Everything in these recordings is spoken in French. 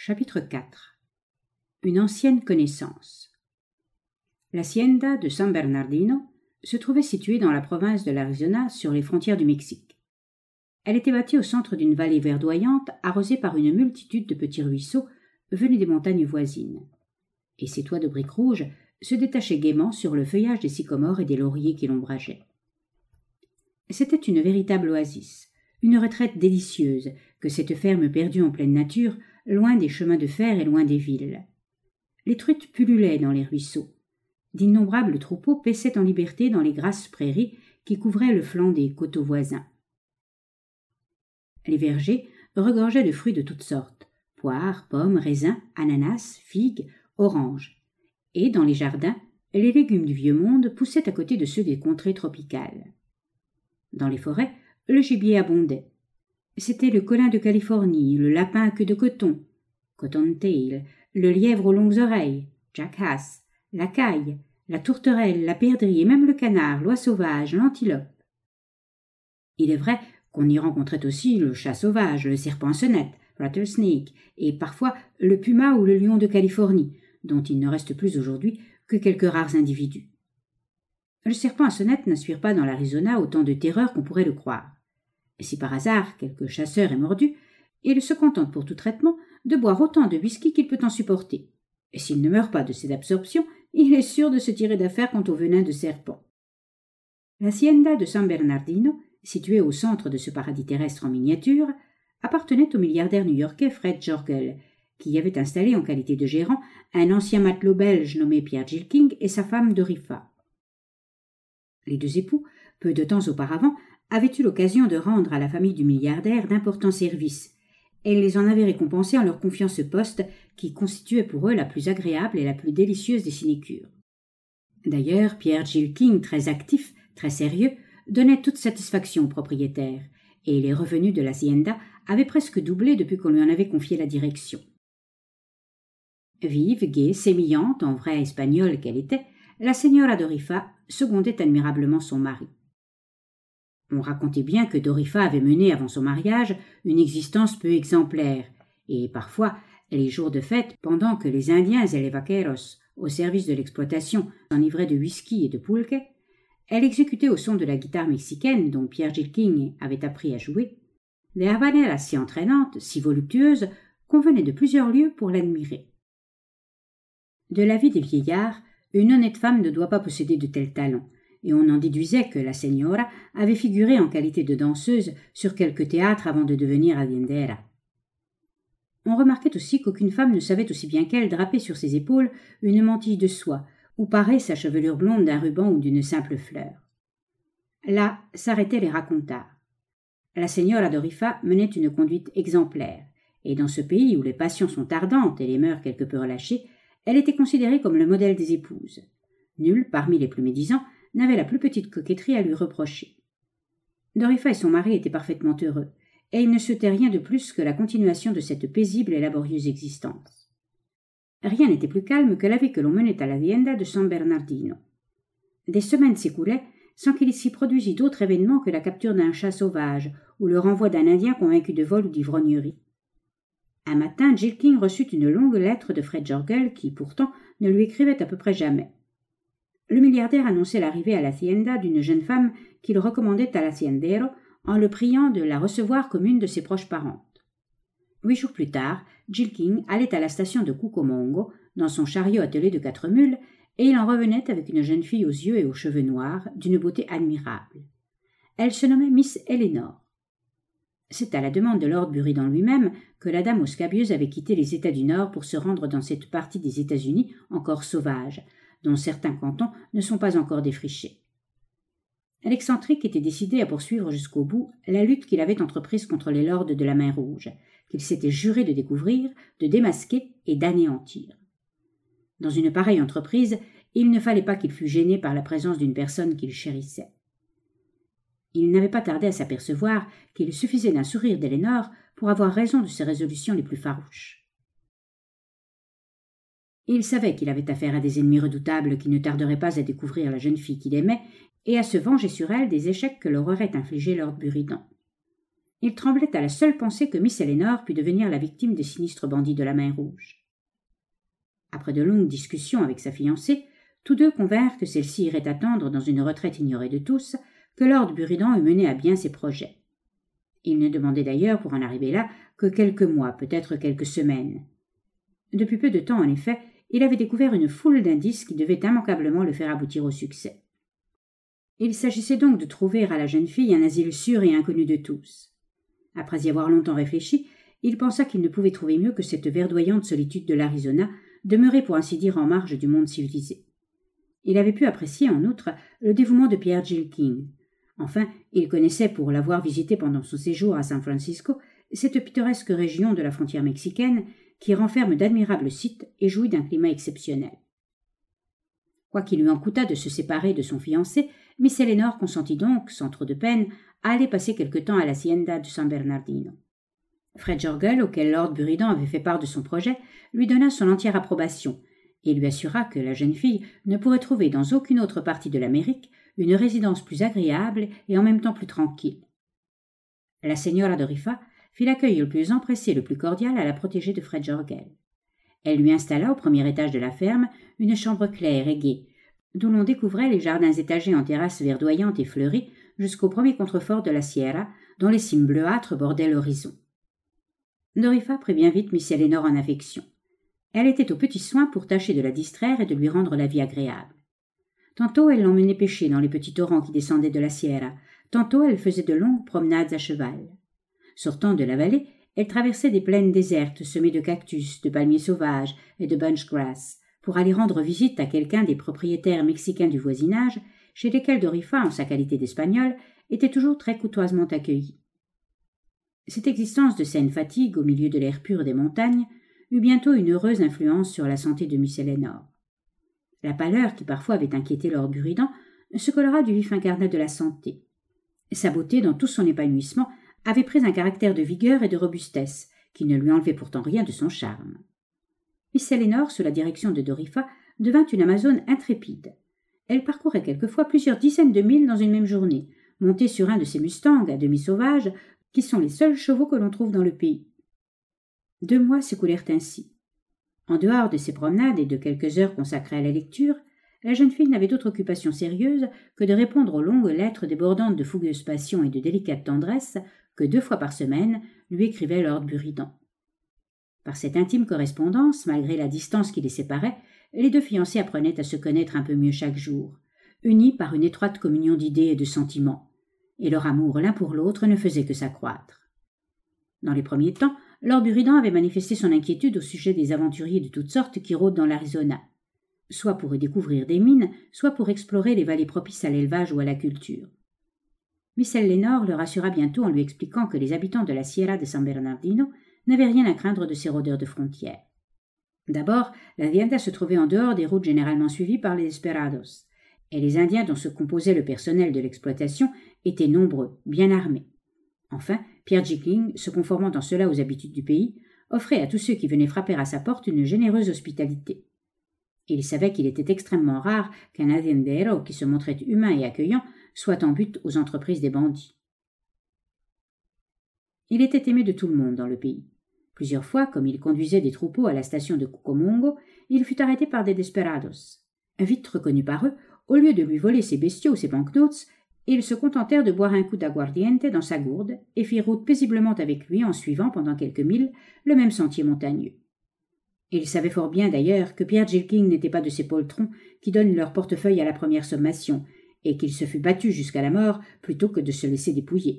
Chapitre 4. Une ancienne connaissance. L'hacienda de San Bernardino se trouvait située dans la province de l'Arizona sur les frontières du Mexique. Elle était bâtie au centre d'une vallée verdoyante arrosée par une multitude de petits ruisseaux venus des montagnes voisines. Et ses toits de briques rouges se détachaient gaiement sur le feuillage des sycomores et des lauriers qui l'ombrageaient. C'était une véritable oasis, une retraite délicieuse que cette ferme perdue en pleine nature, loin des chemins de fer et loin des villes. Les truites pullulaient dans les ruisseaux. D'innombrables troupeaux paissaient en liberté dans les grasses prairies qui couvraient le flanc des coteaux voisins. Les vergers regorgeaient de fruits de toutes sortes, poires, pommes, raisins, ananas, figues, oranges. Et dans les jardins, les légumes du vieux monde poussaient à côté de ceux des contrées tropicales. Dans les forêts, le gibier abondait. C'étaient le colin de Californie, le lapin à queue de coton, cottontail, le lièvre aux longues oreilles, jackass, la caille, la tourterelle, la perdrix et même le canard, l'oie sauvage, l'antilope. Il est vrai qu'on y rencontrait aussi le chat sauvage, le serpent à sonnette, rattlesnake, et parfois le puma ou le lion de Californie, dont il ne reste plus aujourd'hui que quelques rares individus. Le serpent à sonnette n'inspire pas dans l'Arizona autant de terreur qu'on pourrait le croire. Et si par hasard quelque chasseur est mordu, il se contente pour tout traitement de boire autant de whisky qu'il peut en supporter. Et s'il ne meurt pas de cette absorption, il est sûr de se tirer d'affaire quant au venin de serpent. L'hacienda de San Bernardino, située au centre de ce paradis terrestre en miniature, appartenait au milliardaire new-yorkais Fred Jorgel, qui y avait installé en qualité de gérant un ancien matelot belge nommé Pierre Gilking et sa femme Dorifa. Les deux époux, peu de temps auparavant, avaient eu l'occasion de rendre à la famille du milliardaire d'importants services, et ils les en avaient récompensés en leur confiant ce poste qui constituait pour eux la plus agréable et la plus délicieuse des sinécures. D'ailleurs, Pierre Gilking, très actif, très sérieux, donnait toute satisfaction au propriétaire, et les revenus de l'hacienda avaient presque doublé depuis qu'on lui en avait confié la direction. Vive, gaie, sémillante, en vraie espagnole qu'elle était, la señora Dorifa secondait admirablement son mari. On racontait bien que Dorifa avait mené avant son mariage une existence peu exemplaire, et parfois, les jours de fête, pendant que les Indiens et les vaqueros, au service de l'exploitation, s'enivraient de whisky et de pulque, elle exécutait au son de la guitare mexicaine dont Pierre Gilking avait appris à jouer, des habaneras si entraînantes, si voluptueuses, qu'on venait de plusieurs lieux pour l'admirer. De l'avis des vieillards, une honnête femme ne doit pas posséder de tels talents, et on en déduisait que la señora avait figuré en qualité de danseuse sur quelque théâtre avant de devenir haciendera. On remarquait aussi qu'aucune femme ne savait aussi bien qu'elle draper sur ses épaules une mantille de soie ou parer sa chevelure blonde d'un ruban ou d'une simple fleur. Là s'arrêtaient les racontars. La señora Dorifa menait une conduite exemplaire, et dans ce pays où les passions sont ardentes et les mœurs quelque peu relâchées, elle était considérée comme le modèle des épouses. Nul, parmi les plus médisants, n'avait la plus petite coquetterie à lui reprocher. Dorifa et son mari étaient parfaitement heureux, et il ne souhaitait rien de plus que la continuation de cette paisible et laborieuse existence. Rien n'était plus calme que la vie que l'on menait à l'hacienda de San Bernardino. Des semaines s'écoulaient sans qu'il s'y produisît d'autre événement que la capture d'un chat sauvage ou le renvoi d'un Indien convaincu de vol ou d'ivrognerie. Un matin, Gilking reçut une longue lettre de Fred Jorgel qui, pourtant, ne lui écrivait à peu près jamais. Le milliardaire annonçait l'arrivée à l'hacienda d'une jeune femme qu'il recommandait à l'haciendero en le priant de la recevoir comme une de ses proches parentes. 8 jours plus tard, Gilking allait à la station de Cucamongo, dans son chariot attelé de 4 mules, et il en revenait avec une jeune fille aux yeux et aux cheveux noirs, d'une beauté admirable. Elle se nommait Miss Eleanor. C'est à la demande de Lord Buridan lui-même que la dame aux scabieuses avait quitté les États du Nord pour se rendre dans cette partie des États-Unis encore sauvage, dont certains cantons ne sont pas encore défrichés. L'excentrique était décidé à poursuivre jusqu'au bout la lutte qu'il avait entreprise contre les lords de la main rouge, qu'il s'était juré de découvrir, de démasquer et d'anéantir. Dans une pareille entreprise, il ne fallait pas qu'il fût gêné par la présence d'une personne qu'il chérissait. Il n'avait pas tardé à s'apercevoir qu'il suffisait d'un sourire d'Elénore pour avoir raison de ses résolutions les plus farouches. Il savait qu'il avait affaire à des ennemis redoutables qui ne tarderaient pas à découvrir la jeune fille qu'il aimait et à se venger sur elle des échecs que leur aurait infligés Lord Buridan. Il tremblait à la seule pensée que Miss Eleanor pût devenir la victime des sinistres bandits de la main rouge. Après de longues discussions avec sa fiancée, tous deux convinrent que celle-ci irait attendre dans une retraite ignorée de tous, que Lord Buridan eût mené à bien ses projets. Il ne demandait d'ailleurs, pour en arriver là, que quelques mois, peut-être quelques semaines. Depuis peu de temps, en effet, il avait découvert une foule d'indices qui devaient immanquablement le faire aboutir au succès. Il s'agissait donc de trouver à la jeune fille un asile sûr et inconnu de tous. Après y avoir longtemps réfléchi, il pensa qu'il ne pouvait trouver mieux que cette verdoyante solitude de l'Arizona, demeurée pour ainsi dire en marge du monde civilisé. Il avait pu apprécier, en outre, le dévouement de Pierre Gilking. Enfin, il connaissait, pour l'avoir visité pendant son séjour à San Francisco, cette pittoresque région de la frontière mexicaine qui renferme d'admirables sites et jouit d'un climat exceptionnel. Quoiqu'il lui en coûtât de se séparer de son fiancé, Miss Eleanor consentit donc, sans trop de peine, à aller passer quelque temps à l'hacienda de San Bernardino. Fred Jorgel, auquel Lord Buridan avait fait part de son projet, lui donna son entière approbation et lui assura que la jeune fille ne pourrait trouver dans aucune autre partie de l'Amérique une résidence plus agréable et en même temps plus tranquille. La señora de Rifa fit l'accueil le plus empressé et le plus cordial à la protégée de Fred Jorgel. Elle lui installa au premier étage de la ferme une chambre claire et gaie, d'où l'on découvrait les jardins étagés en terrasses verdoyantes et fleuries jusqu'au premier contrefort de la Sierra, dont les cimes bleuâtres bordaient l'horizon. Dorifa prit bien vite Miss Eleanor en affection. Elle était aux petits soins pour tâcher de la distraire et de lui rendre la vie agréable. Tantôt elle l'emmenait pêcher dans les petits torrents qui descendaient de la Sierra, tantôt elle faisait de longues promenades à cheval. Sortant de la vallée, elle traversait des plaines désertes semées de cactus, de palmiers sauvages et de bunch grass, pour aller rendre visite à quelqu'un des propriétaires mexicains du voisinage, chez lesquels Dorifa, en sa qualité d'Espagnole, était toujours très courtoisement accueillie. Cette existence de saine fatigue au milieu de l'air pur des montagnes eut bientôt une heureuse influence sur la santé de Miss Eleanor. La pâleur qui parfois avait inquiété Lord Buridan se colora du vif incarnat de la santé. Sa beauté, dans tout son épanouissement, avait pris un caractère de vigueur et de robustesse, qui ne lui enlevait pourtant rien de son charme. Miss Eleanor, sous la direction de Dorifa, devint une Amazone intrépide. Elle parcourait quelquefois plusieurs dizaines de milles dans une même journée, montée sur un de ces mustangs à demi sauvages, qui sont les seuls chevaux que l'on trouve dans le pays. 2 mois s'écoulèrent ainsi. En dehors de ces promenades et de quelques heures consacrées à la lecture, la jeune fille n'avait d'autre occupation sérieuse que de répondre aux longues lettres débordantes de fougueuse passion et de délicate tendresse que 2 fois par semaine lui écrivait Lord Buridan. Par cette intime correspondance, malgré la distance qui les séparait, les 2 fiancés apprenaient à se connaître un peu mieux chaque jour, unis par une étroite communion d'idées et de sentiments, et leur amour l'un pour l'autre ne faisait que s'accroître. Dans les premiers temps, Lord Buridan avait manifesté son inquiétude au sujet des aventuriers de toutes sortes qui rôdent dans l'Arizona, soit pour y découvrir des mines, soit pour explorer les vallées propices à l'élevage ou à la culture. Miss Eleanor le rassura bientôt en lui expliquant que les habitants de la Sierra de San Bernardino n'avaient rien à craindre de ces rôdeurs de frontières. D'abord, l'hacienda se trouvait en dehors des routes généralement suivies par les desperados, et les Indiens dont se composait le personnel de l'exploitation étaient nombreux, bien armés. Enfin, Pierre Gilking, se conformant en cela aux habitudes du pays, offrait à tous ceux qui venaient frapper à sa porte une généreuse hospitalité. Il savait qu'il était extrêmement rare qu'un haciendero qui se montrait humain et accueillant soit en butte aux entreprises des bandits. Il était aimé de tout le monde dans le pays. Plusieurs fois, comme il conduisait des troupeaux à la station de Cucamongo, il fut arrêté par des desperados. Vite reconnu par eux, au lieu de lui voler ses bestiaux ou ses banknotes, ils se contentèrent de boire un coup d'aguardiente dans sa gourde et firent route paisiblement avec lui en suivant pendant quelques milles le même sentier montagneux. Il savait fort bien d'ailleurs que Pierre Gilking n'était pas de ces poltrons qui donnent leur portefeuille à la première sommation, et qu'il se fût battu jusqu'à la mort plutôt que de se laisser dépouiller.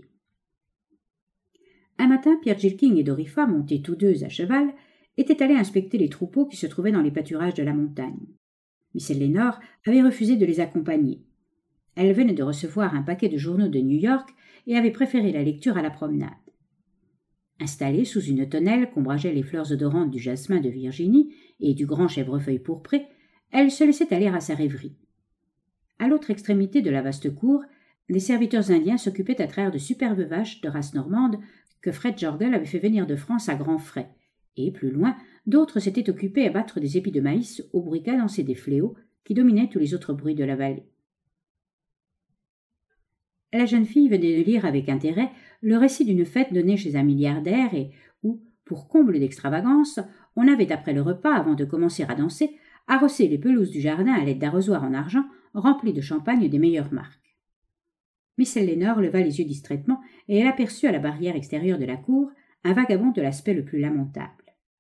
Un matin, Pierre Gilking et Dorifa, montés tous deux à cheval, étaient allés inspecter les troupeaux qui se trouvaient dans les pâturages de la montagne. Miss Eleanor avait refusé de les accompagner. Elle venait de recevoir un paquet de journaux de New York et avait préféré la lecture à la promenade. Installée sous une tonnelle qu'ombrageaient les fleurs odorantes du jasmin de Virginie et du grand chèvrefeuille pourpré, elle se laissait aller à sa rêverie. À l'autre extrémité de la vaste cour, des serviteurs indiens s'occupaient à traire de superbes vaches de race normande que Fred Jorgel avait fait venir de France à grands frais, et, plus loin, d'autres s'étaient occupés à battre des épis de maïs au bruit cadencé des fléaux qui dominaient tous les autres bruits de la vallée. La jeune fille venait de lire avec intérêt le récit d'une fête donnée chez un milliardaire et où, pour comble d'extravagance, on avait, après le repas, avant de commencer à danser, arrossé les pelouses du jardin à l'aide d'arrosoirs en argent remplis de champagne des meilleures marques. Miss Ellénor leva les yeux distraitement et elle aperçut à la barrière extérieure de la cour un vagabond de l'aspect le plus lamentable.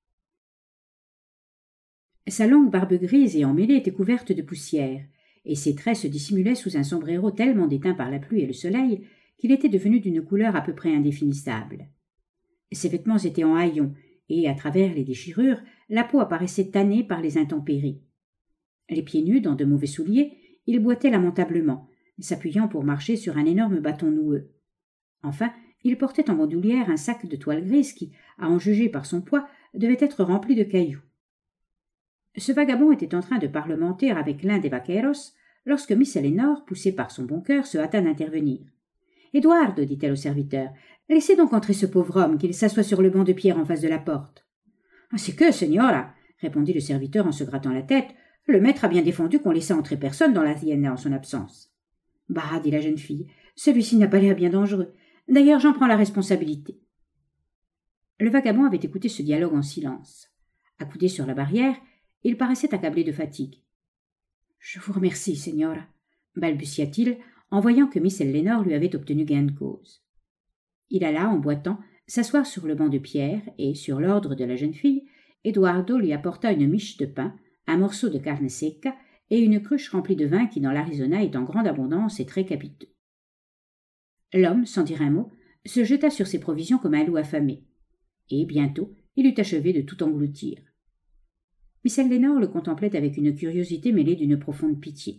Sa longue barbe grise et emmêlée était couverte de poussière, et ses traits se dissimulaient sous un sombrero tellement déteint par la pluie et le soleil qu'il était devenu d'une couleur à peu près indéfinissable. Ses vêtements étaient en haillons, et, à travers les déchirures, la peau apparaissait tannée par les intempéries. Les pieds nus, dans de mauvais souliers, il boitait lamentablement, s'appuyant pour marcher sur un énorme bâton noueux. Enfin, il portait en bandoulière un sac de toile grise qui, à en juger par son poids, devait être rempli de cailloux. Ce vagabond était en train de parlementer avec l'un des vaqueros lorsque Miss Ellénor, poussée par son bon cœur, se hâta d'intervenir. « Eduardo, dit-elle au serviteur, laissez donc entrer ce pauvre homme, qu'il s'assoie sur le banc de pierre en face de la porte. »« C'est que, señora, répondit le serviteur en se grattant la tête, le maître a bien défendu qu'on laissât entrer personne dans la hacienda en son absence. »« Bah, dit la jeune fille, celui-ci n'a pas l'air bien dangereux. D'ailleurs, j'en prends la responsabilité. » Le vagabond avait écouté ce dialogue en silence. Accoudé sur la barrière, il paraissait accablé de fatigue. « Je vous remercie, señora, balbutia-t-il, en voyant que Miss Ellénor lui avait obtenu gain de cause. Il alla, en boitant, s'asseoir sur le banc de pierre et, sur l'ordre de la jeune fille, Eduardo lui apporta une miche de pain, un morceau de carne seca et une cruche remplie de vin qui, dans l'Arizona, est en grande abondance et très capiteux. L'homme, sans dire un mot, se jeta sur ses provisions comme un loup affamé, et bientôt il eut achevé de tout engloutir. Miss Ellénor le contemplait avec une curiosité mêlée d'une profonde pitié.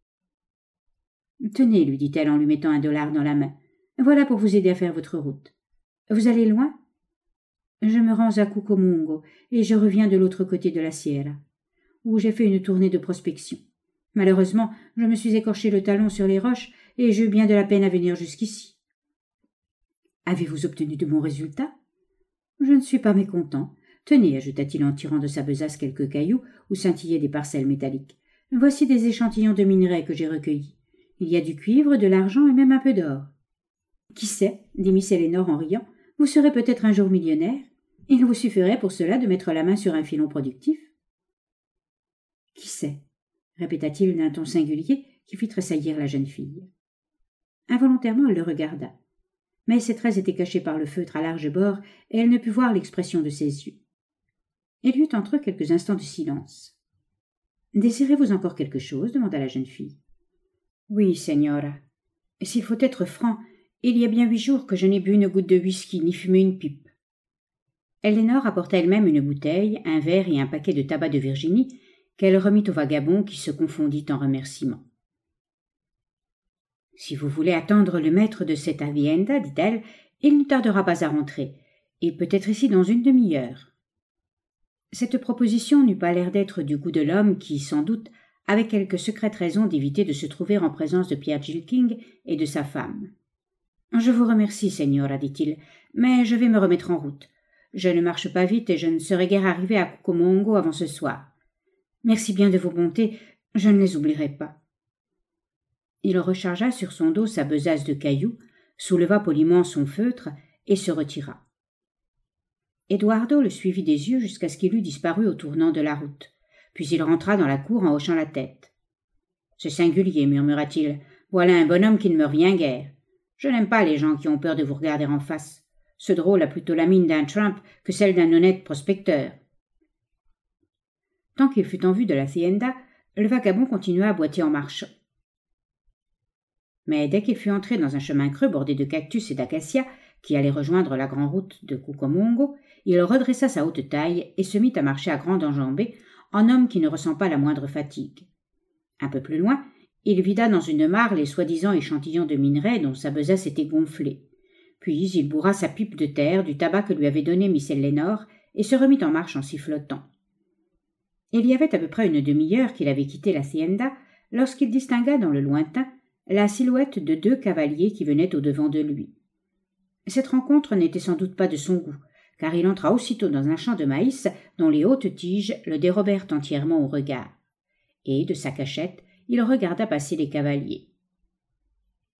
« Tenez, lui dit-elle en lui mettant $1 dans la main. Voilà pour vous aider à faire votre route. Vous allez loin ? Je me rends à Cucamongo et je reviens de l'autre côté de la Sierra, où j'ai fait une tournée de prospection. Malheureusement, je me suis écorché le talon sur les roches et j'ai eu bien de la peine à venir jusqu'ici. Avez-vous obtenu de bons résultats ? Je ne suis pas mécontent. Tenez, ajouta-t-il en tirant de sa besace quelques cailloux où scintillaient des parcelles métalliques. Voici des échantillons de minerais que j'ai recueillis. Il y a du cuivre, de l'argent et même un peu d'or. Qui sait, dit Miss Ellénor en riant, vous serez peut-être un jour millionnaire. Il vous suffirait pour cela de mettre la main sur un filon productif. Qui sait, répéta-t-il d'un ton singulier qui fit tressaillir la jeune fille. Involontairement, elle le regarda. Mais ses traits étaient cachés par le feutre à large bord et elle ne put voir l'expression de ses yeux. Il y eut entre eux quelques instants de silence. « Désirez-vous encore quelque chose » demanda la jeune fille. « Oui, señora. S'il faut être franc, il y a bien 8 jours que je n'ai bu une goutte de whisky ni fumé une pipe. » Ellénor apporta elle-même une bouteille, un verre et un paquet de tabac de Virginie qu'elle remit au vagabond qui se confondit en remerciements. « Si vous voulez attendre le maître de cette hacienda, dit-elle, il ne tardera pas à rentrer. Il peut être ici dans une demi-heure. » Cette proposition n'eut pas l'air d'être du goût de l'homme qui, sans doute, avait quelque secrète raison d'éviter de se trouver en présence de Pierre Gilking et de sa femme. « Je vous remercie, señora, dit-il, mais je vais me remettre en route. Je ne marche pas vite et je ne serai guère arrivé à Cucamongo avant ce soir. Merci bien de vos bontés, je ne les oublierai pas. » Il rechargea sur son dos sa besace de cailloux, souleva poliment son feutre et se retira. Eduardo le suivit des yeux jusqu'à ce qu'il eût disparu au tournant de la route. Puis il rentra dans la cour en hochant la tête. « C'est singulier, murmura-t-il. Voilà un bonhomme qui ne me revient guère. Je n'aime pas les gens qui ont peur de vous regarder en face. Ce drôle a plutôt la mine d'un Trump que celle d'un honnête prospecteur. » Tant qu'il fut en vue de la hacienda, le vagabond continua à boiter en marchant. Mais dès qu'il fut entré dans un chemin creux bordé de cactus et d'acacias qui allait rejoindre la grande route de Cucamongo, il redressa sa haute taille et se mit à marcher à grande enjambée, en homme qui ne ressent pas la moindre fatigue. Un peu plus loin, il vida dans une mare les soi-disant échantillons de minerais dont sa besace était gonflée. Puis il bourra sa pipe de terre du tabac que lui avait donné Miss Ellénor et se remit en marche en sifflotant. Il y avait à peu près une demi-heure qu'il avait quitté la hacienda lorsqu'il distingua dans le lointain la silhouette de 2 cavaliers qui venaient au-devant de lui. Cette rencontre n'était sans doute pas de son goût, car il entra aussitôt dans un champ de maïs dont les hautes tiges le dérobèrent entièrement au regard. Et, de sa cachette, il regarda passer les cavaliers.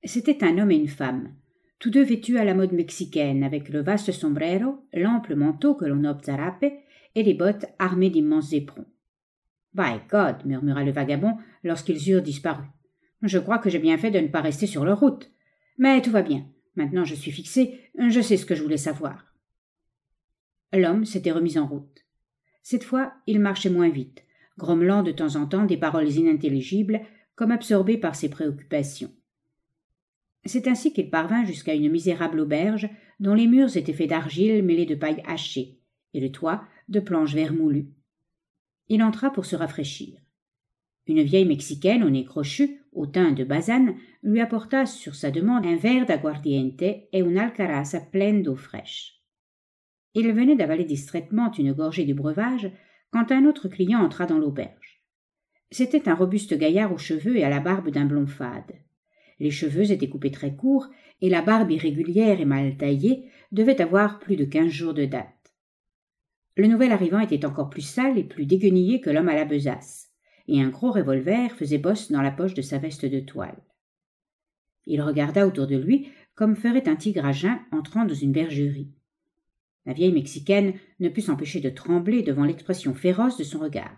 C'était un homme et une femme, tous deux vêtus à la mode mexicaine, avec le vaste sombrero, l'ample manteau que l'on nomme zarape, et les bottes armées d'immenses éperons. « By God !» murmura le vagabond lorsqu'ils eurent disparu. « Je crois que j'ai bien fait de ne pas rester sur leur route. Mais tout va bien. Maintenant je suis fixé, je sais ce que je voulais savoir. » L'homme s'était remis en route. Cette fois, il marchait moins vite, grommelant de temps en temps des paroles inintelligibles, comme absorbé par ses préoccupations. C'est ainsi qu'il parvint jusqu'à une misérable auberge dont les murs étaient faits d'argile mêlée de paille hachée, et le toit de planches vermoulues. Il entra pour se rafraîchir. Une vieille Mexicaine au nez crochu, au teint de basane, lui apporta sur sa demande un verre d'aguardiente et une alcaraza pleine d'eau fraîche. Il venait d'avaler distraitement une gorgée du breuvage quand un autre client entra dans l'auberge. C'était un robuste gaillard aux cheveux et à la barbe d'un blond fade. Les cheveux étaient coupés très courts et la barbe irrégulière et mal taillée devait avoir plus de 15 jours de date. Le nouvel arrivant était encore plus sale et plus déguenillé que l'homme à la besace, et un gros revolver faisait bosse dans la poche de sa veste de toile. Il regarda autour de lui comme ferait un tigre à jeun entrant dans une bergerie. La vieille Mexicaine ne put s'empêcher de trembler devant l'expression féroce de son regard.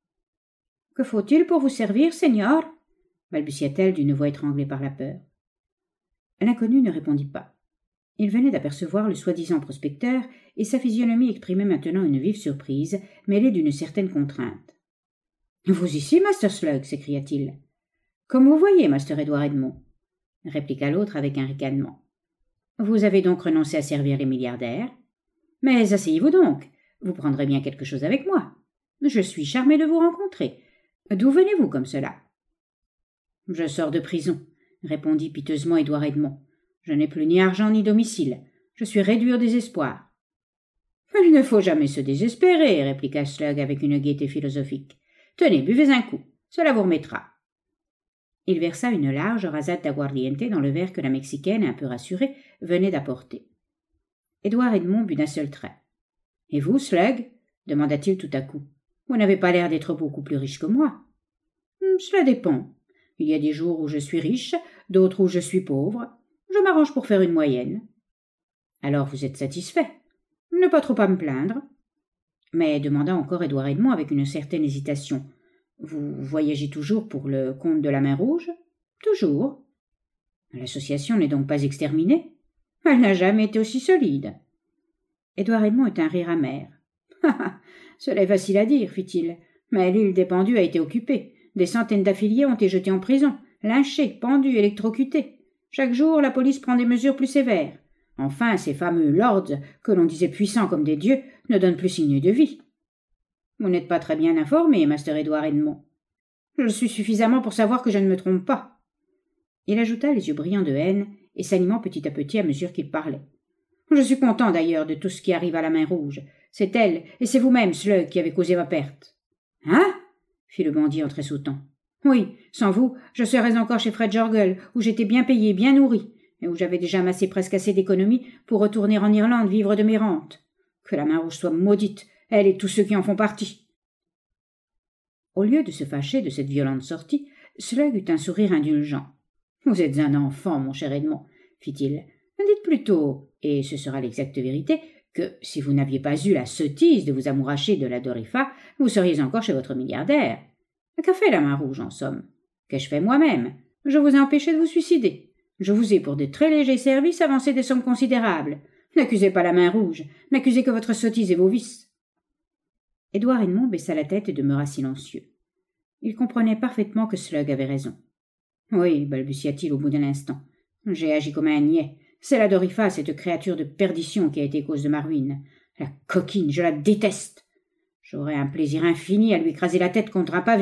« Que faut-il pour vous servir, Seigneur ?» balbutia-t-elle d'une voix étranglée par la peur. L'inconnu ne répondit pas. Il venait d'apercevoir le soi-disant prospecteur, et sa physionomie exprimait maintenant une vive surprise, mêlée d'une certaine contrainte. « Vous ici, Master Slug » s'écria-t-il. « Comme vous voyez, Master Edward Edmond » répliqua l'autre avec un ricanement. « Vous avez donc renoncé à servir les milliardaires ? Mais asseyez-vous donc, vous prendrez bien quelque chose avec moi. Je suis charmé de vous rencontrer. D'où venez-vous comme cela ?»« Je sors de prison, » répondit piteusement Édouard Edmond. « Je n'ai plus ni argent ni domicile. Je suis réduit au désespoir. »« Il ne faut jamais se désespérer, » répliqua Slug avec une gaieté philosophique. « Tenez, buvez un coup, cela vous remettra. » Il versa une large rasade d'aguardiente dans le verre que la Mexicaine, un peu rassurée, venait d'apporter. Édouard Edmond but d'un seul trait. « Et vous, Slug ?» demanda-t-il tout à coup. « Vous n'avez pas l'air d'être beaucoup plus riche que moi. »« Cela dépend. Il y a des jours où je suis riche, d'autres où je suis pauvre. Je m'arrange pour faire une moyenne. »« Alors vous êtes satisfait. Ne pas trop à me plaindre. » Mais demanda encore Édouard Edmond avec une certaine hésitation. « Vous voyagez toujours pour le compte de la Main Rouge ?»« Toujours. »« L'association n'est donc pas exterminée ? » ?»« Elle n'a jamais été aussi solide. » Édouard Edmond eut un rire amer. « Cela est facile à dire, fit-il, mais l'île des pendus a été occupée. Des centaines d'affiliés ont été jetés en prison, lynchés, pendus, électrocutés. Chaque jour, la police prend des mesures plus sévères. Enfin, ces fameux lords, que l'on disait puissants comme des dieux, ne donnent plus signe de vie. Vous n'êtes pas très bien informé, Master Édouard Edmond. Je suis suffisamment pour savoir que je ne me trompe pas. » Il ajouta les yeux brillants de haine et s'animant petit à petit à mesure qu'il parlait. « Je suis content d'ailleurs de tout ce qui arrive à la Main Rouge. C'est elle, et c'est vous-même, Slug, qui avez causé ma perte. »« Hein ?» fit le bandit en tressautant. « Oui, sans vous, je serais encore chez Fred Jorgle, où j'étais bien payé, bien nourri, et où j'avais déjà amassé presque assez d'économies pour retourner en Irlande vivre de mes rentes. Que la Main Rouge soit maudite, elle et tous ceux qui en font partie. » Au lieu de se fâcher de cette violente sortie, Slug eut un sourire indulgent. « Vous êtes un enfant, mon cher Edmond, » fit-il. « Dites plutôt, et ce sera l'exacte vérité, que si vous n'aviez pas eu la sottise de vous amouracher de la Dorifa, vous seriez encore chez votre milliardaire. Qu'a fait la Main Rouge, en somme? Qu'ai-je fait moi-même? Je vous ai empêché de vous suicider. Je vous ai, pour de très légers services, avancé des sommes considérables. N'accusez pas la Main Rouge, n'accusez que votre sottise et vos vices. » Édouard Edmond baissa la tête et demeura silencieux. Il comprenait parfaitement que Slug avait raison. « Oui, balbutia-t-il au bout d'un instant. J'ai agi comme un niais. C'est la Dorifa, cette créature de perdition, qui a été cause de ma ruine. La coquine, je la déteste. J'aurais un plaisir infini à lui écraser la tête contre un pavé.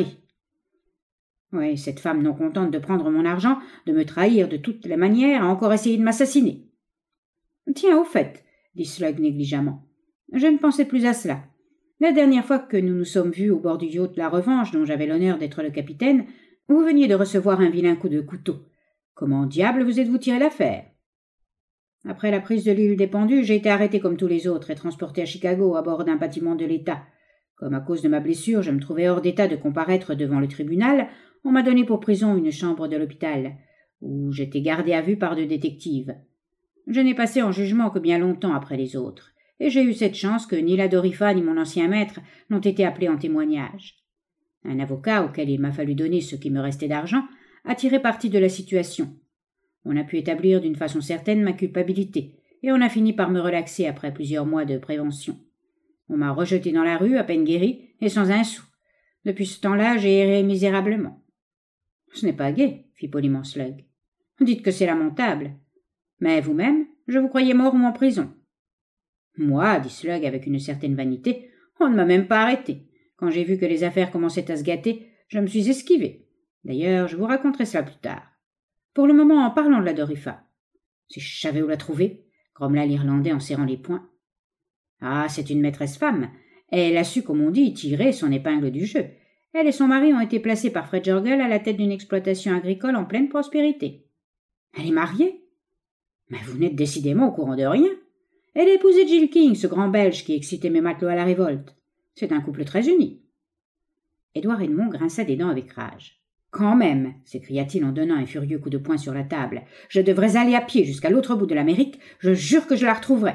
Oui, cette femme non contente de prendre mon argent, de me trahir de toutes les manières, a encore essayé de m'assassiner. »« Tiens, au fait, » dit Slug négligemment, « je ne pensais plus à cela. La dernière fois que nous nous sommes vus au bord du yacht La Revanche, dont j'avais l'honneur d'être le capitaine, vous veniez de recevoir un vilain coup de couteau. Comment diable vous êtes-vous tiré l'affaire ? Après la prise de l'île des Pendus, j'ai été arrêté comme tous les autres et transporté à Chicago à bord d'un bâtiment de l'État. Comme à cause de ma blessure, je me trouvais hors d'état de comparaître devant le tribunal, on m'a donné pour prison une chambre de l'hôpital, où j'étais gardé à vue par 2 détectives. Je n'ai passé en jugement que bien longtemps après les autres, et j'ai eu cette chance que ni la Dorifa ni mon ancien maître n'ont été appelés en témoignage. Un avocat, auquel il m'a fallu donner ce qui me restait d'argent, a tiré parti de la situation. On a pu établir d'une façon certaine ma culpabilité, et on a fini par me relaxer après plusieurs mois de prévention. On m'a rejeté dans la rue, à peine guéri, et sans un sou. Depuis ce temps-là, j'ai erré misérablement. « Ce n'est pas gai, fit poliment Slug. « Dites que c'est lamentable. Mais vous-même, je vous croyais mort ou en prison. » « Moi, dit Slug avec une certaine vanité, on ne m'a même pas arrêté. Quand j'ai vu que les affaires commençaient à se gâter, je me suis esquivé. D'ailleurs, je vous raconterai cela plus tard. Pour le moment, en parlant de la Dorifa. Si je savais où la trouver, grommela l'Irlandais en serrant les poings. Ah, c'est une maîtresse femme. Elle a su, comme on dit, tirer son épingle du jeu. Elle et son mari ont été placés par Fred Jorgel à la tête d'une exploitation agricole en pleine prospérité. Elle est mariée? Mais vous n'êtes décidément au courant de rien. Elle a épousé Jill King, ce grand Belge qui excitait mes matelots à la révolte. C'est un couple très uni. Édouard Edmond grinça des dents avec rage. Quand même, s'écria-t-il en donnant un furieux coup de poing sur la table, je devrais aller à pied jusqu'à l'autre bout de l'Amérique, je jure que je la retrouverai.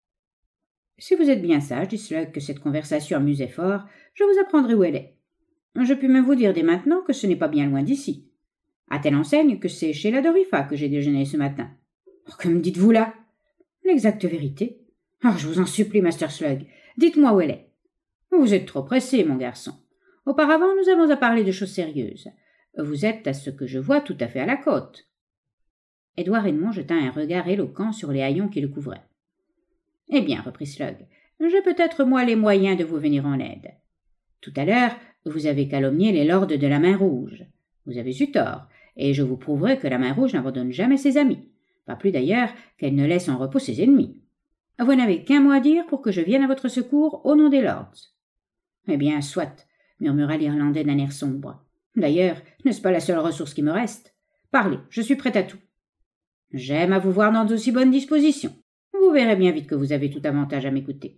Si vous êtes bien sage, dit Slug, que cette conversation amusait fort, je vous apprendrai où elle est. Je puis même vous dire dès maintenant que ce n'est pas bien loin d'ici. À telle enseigne que c'est chez la Dorifa que j'ai déjeuné ce matin. Oh, que me dites-vous là? L'exacte vérité. Oh, je vous en supplie, Master Slug, dites-moi où elle est. Vous êtes trop pressé, mon garçon. Auparavant, nous avons à parler de choses sérieuses. Vous êtes, à ce que je vois, tout à fait à la côte. Édouard Edmond jeta un regard éloquent sur les haillons qui le couvraient. Eh bien, reprit Slug, j'ai peut-être moi les moyens de vous venir en aide. Tout à l'heure, vous avez calomnié les lords de la main rouge. Vous avez eu tort, et je vous prouverai que la main rouge n'abandonne jamais ses amis. Pas plus d'ailleurs qu'elle ne laisse en repos ses ennemis. Vous n'avez qu'un mot à dire pour que je vienne à votre secours au nom des lords. Eh bien, soit, murmura l'Irlandais d'un air sombre. D'ailleurs, n'est-ce pas la seule ressource qui me reste? Parlez, je suis prêt à tout. J'aime à vous voir dans d'aussi bonnes dispositions. Vous verrez bien vite que vous avez tout avantage à m'écouter.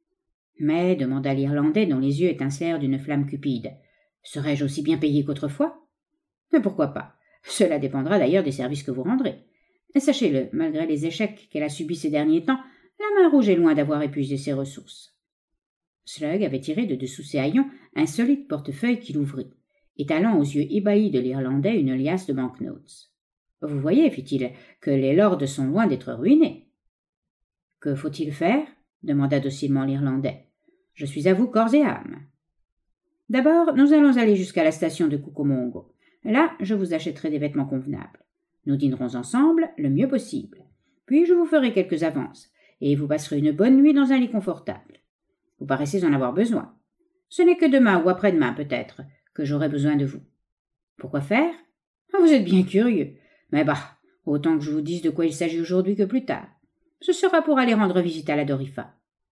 Mais, demanda l'Irlandais dont les yeux étincelèrent d'une flamme cupide, serais-je aussi bien payé qu'autrefois? Mais pourquoi pas? Cela dépendra d'ailleurs des services que vous rendrez. Sachez-le, malgré les échecs qu'elle a subis ces derniers temps, la main rouge est loin d'avoir épuisé ses ressources. Slug avait tiré de dessous ses haillons un solide portefeuille qu'il ouvrit, étalant aux yeux ébahis de l'Irlandais une liasse de banknotes. « Vous voyez, fit-il, que les lords sont loin d'être ruinés. »« Que faut-il faire » demanda docilement l'Irlandais. « Je suis à vous corps et âme. »« D'abord, nous allons aller jusqu'à la station de Cucamongo. Là, je vous achèterai des vêtements convenables. Nous dînerons ensemble le mieux possible. Puis je vous ferai quelques avances, et vous passerez une bonne nuit dans un lit confortable. Vous paraissez en avoir besoin. Ce n'est que demain ou après-demain, peut-être, que j'aurai besoin de vous. Pourquoi faire? Vous êtes bien curieux. Mais bah, autant que je vous dise de quoi il s'agit aujourd'hui que plus tard. Ce sera pour aller rendre visite à la Dorifa.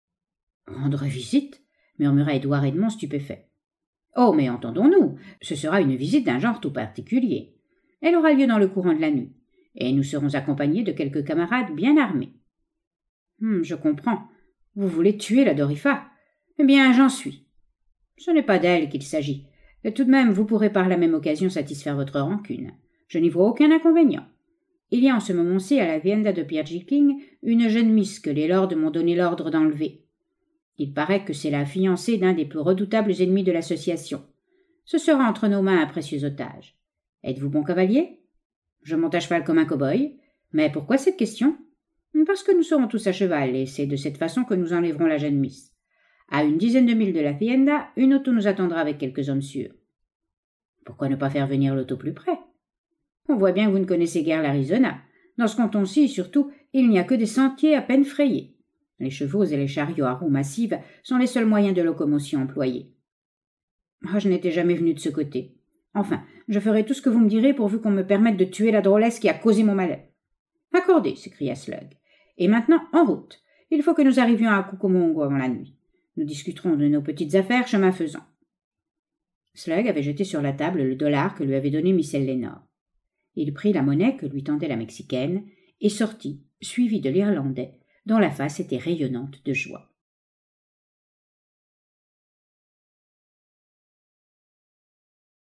Rendre visite? Murmura Édouard Edmond stupéfait. Oh, mais entendons-nous, ce sera une visite d'un genre tout particulier. Elle aura lieu dans le courant de la nuit, et nous serons accompagnés de quelques camarades bien armés. Je comprends. Vous voulez tuer la Dorifa? Eh bien, j'en suis. Ce n'est pas d'elle qu'il s'agit. Tout de même, vous pourrez par la même occasion satisfaire votre rancune. Je n'y vois aucun inconvénient. Il y a en ce moment-ci à la Hacienda de Pierre J. King une jeune miss que les lords m'ont donné l'ordre d'enlever. Il paraît que c'est la fiancée d'un des plus redoutables ennemis de l'association. Ce sera entre nos mains un précieux otage. Êtes-vous bon cavalier? Je monte à cheval comme un cow-boy. Mais pourquoi cette question? Parce que nous serons tous à cheval, et c'est de cette façon que nous enlèverons la jeune miss. À une dizaine de milles de la Hacienda, une auto nous attendra avec quelques hommes sûrs. Pourquoi ne pas faire venir l'auto plus près? On voit bien que vous ne connaissez guère l'Arizona. Dans ce canton-ci, surtout, il n'y a que des sentiers à peine frayés. Les chevaux et les chariots à roues massives sont les seuls moyens de locomotion employés. Je n'étais jamais venu de ce côté. Enfin, je ferai tout ce que vous me direz pourvu qu'on me permette de tuer la drôlesse qui a causé mon malheur. Accordé, s'écria Slug. Et maintenant, en route. Il faut que nous arrivions à Cucamongo avant la nuit. Nous discuterons de nos petites affaires chemin faisant. Slug avait jeté sur la table le dollar que lui avait donné Miss Eleanor. Il prit la monnaie que lui tendait la Mexicaine et sortit, suivi de l'Irlandais, dont la face était rayonnante de joie.